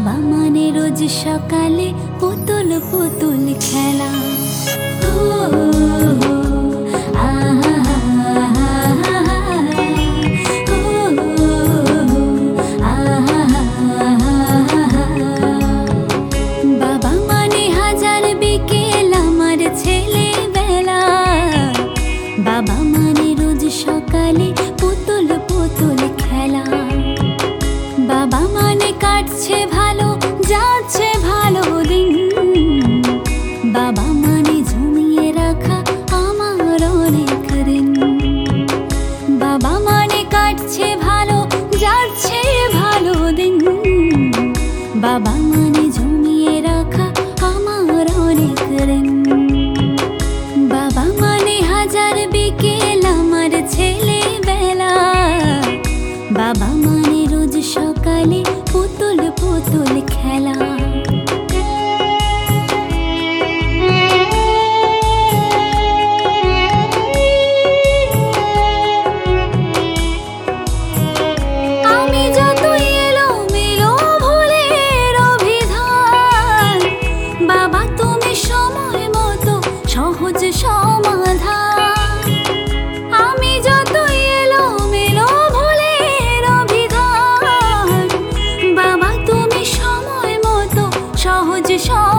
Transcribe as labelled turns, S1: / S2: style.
S1: বাবা মানে রোজ সকালে পুতুল পুতুল খেলা। ও আহা ও আহা। বাবা মানে হাজার বিকেল আমার ছেলেবেলা। বাবা মানে রোজ সকালে পুতুল পুতুল খেলা। বাবা মানে কাটছে ভালো যাচ্ছে ভালো দিন। বাবা মানে জমিয়ে রাখা আমার অনেক ঋণ। বাবা মানে কাটছে ভালো যাচ্ছে ভালো দিন। বাবা মানে জমিয়ে রাখা আমার অনেক ঋণ। বাবা মানে হাজার বিকেল আমার ছেলেবেলা। বাবা মানে রোজ সকালে পুতুল পুতুল খেলা। আমি যতই এলোমেলো ভুলের অভিধান, বাবা তুমি সময় মতো সহজ সমাধান। আমি যতই এলোমেলো ভুলের অভিধান, বাবা তুমি সময় মতো সহজ সমাধান।